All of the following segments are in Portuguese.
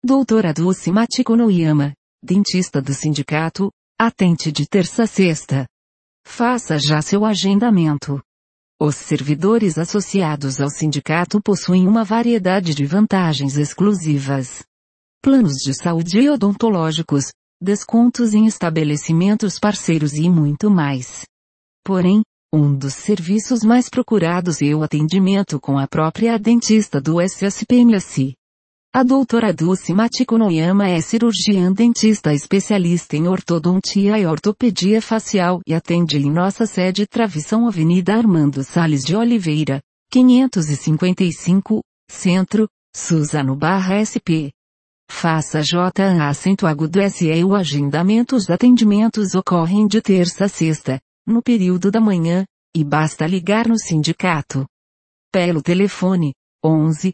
Doutora Dulce Machiko Noyama, dentista do sindicato, atende de terça a sexta. Faça já seu agendamento. Os servidores associados ao sindicato possuem uma variedade de vantagens exclusivas. Planos de saúde e odontológicos, descontos em estabelecimentos parceiros e muito mais. Porém, um dos serviços mais procurados é o atendimento com a própria dentista do SSPMS. A doutora Dulce Machiko Noyama é cirurgiã dentista especialista em ortodontia e ortopedia facial e atende em nossa sede Travessão Avenida Armando Salles de Oliveira, 555, Centro, Suzano/SP. Faça JA_SE o agendamento. Os atendimentos ocorrem de terça a sexta, no período da manhã, e basta ligar no sindicato. Pelo telefone, 11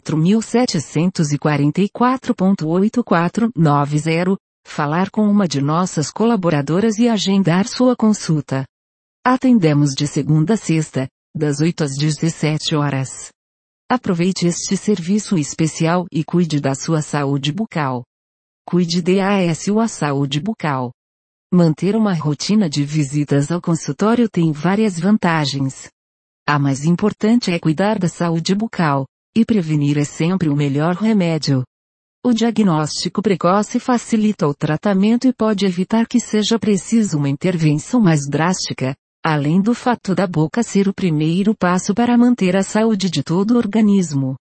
4744.8490, falar com uma de nossas colaboradoras e agendar sua consulta. Atendemos de segunda a sexta, das 8 às 17 horas. Aproveite este serviço especial e cuide da sua saúde bucal. Cuide a saúde bucal. Manter uma rotina de visitas ao consultório tem várias vantagens. A mais importante é cuidar da saúde bucal, e prevenir é sempre o melhor remédio. O diagnóstico precoce facilita o tratamento e pode evitar que seja preciso uma intervenção mais drástica, além do fato da boca ser o primeiro passo para manter a saúde de todo o organismo.